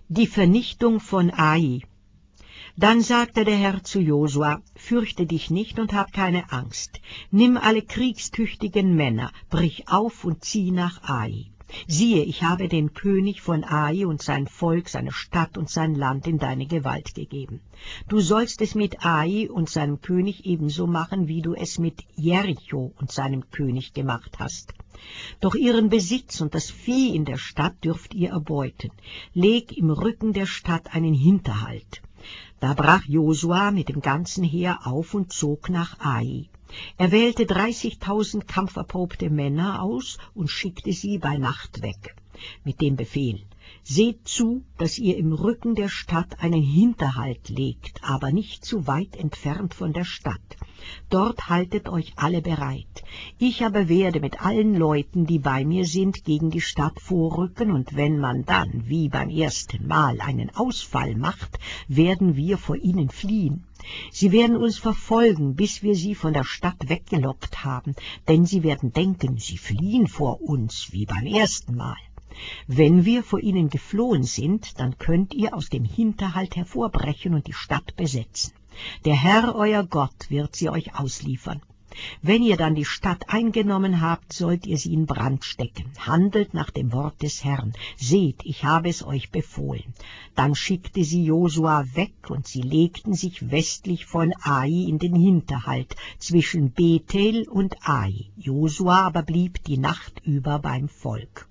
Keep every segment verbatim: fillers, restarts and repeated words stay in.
Die Vernichtung von Ai. Dann sagte der Herr zu Josua, fürchte dich nicht und hab keine Angst. Nimm alle kriegstüchtigen Männer, brich auf und zieh nach Ai. Siehe, ich habe den König von Ai und sein Volk, seine Stadt und sein Land in deine Gewalt gegeben. Du sollst es mit Ai und seinem König ebenso machen, wie du es mit Jericho und seinem König gemacht hast. Doch ihren Besitz und das Vieh in der Stadt dürft ihr erbeuten. Leg im Rücken der Stadt einen Hinterhalt. Da brach Josua mit dem ganzen Heer auf und zog nach Ai. Er wählte dreißigtausend kampferprobte Männer aus und schickte sie bei Nacht weg, mit dem Befehl: Seht zu, dass ihr im Rücken der Stadt einen Hinterhalt legt, aber nicht zu weit entfernt von der Stadt. Dort haltet euch alle bereit. Ich aber werde mit allen Leuten, die bei mir sind, gegen die Stadt vorrücken, und wenn man dann, wie beim ersten Mal, einen Ausfall macht, werden wir vor ihnen fliehen. Sie werden uns verfolgen, bis wir sie von der Stadt weggelockt haben, denn sie werden denken, sie fliehen vor uns, wie beim ersten Mal. Wenn wir vor ihnen geflohen sind, dann könnt ihr aus dem Hinterhalt hervorbrechen und die Stadt besetzen. Der Herr, euer Gott, wird sie euch ausliefern. Wenn ihr dann die Stadt eingenommen habt, sollt ihr sie in Brand stecken. Handelt nach dem Wort des Herrn. Seht, ich habe es euch befohlen. Dann schickte sie Josua weg, und sie legten sich westlich von Ai in den Hinterhalt, zwischen Bethel und Ai. Josua aber blieb die Nacht über beim Volk.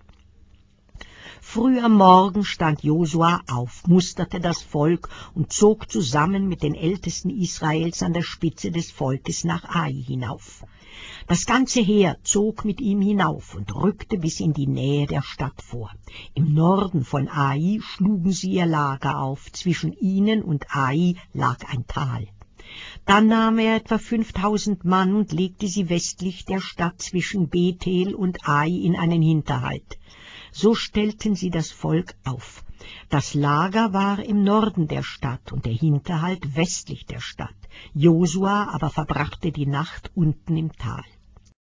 Früh am Morgen stand Josua auf, musterte das Volk und zog zusammen mit den Ältesten Israels an der Spitze des Volkes nach Ai hinauf. Das ganze Heer zog mit ihm hinauf und rückte bis in die Nähe der Stadt vor. Im Norden von Ai schlugen sie ihr Lager auf, zwischen ihnen und Ai lag ein Tal. Dann nahm er etwa fünftausend Mann und legte sie westlich der Stadt zwischen Bethel und Ai in einen Hinterhalt. So stellten sie das Volk auf. Das Lager war im Norden der Stadt und der Hinterhalt westlich der Stadt. Josua aber verbrachte die Nacht unten im Tal.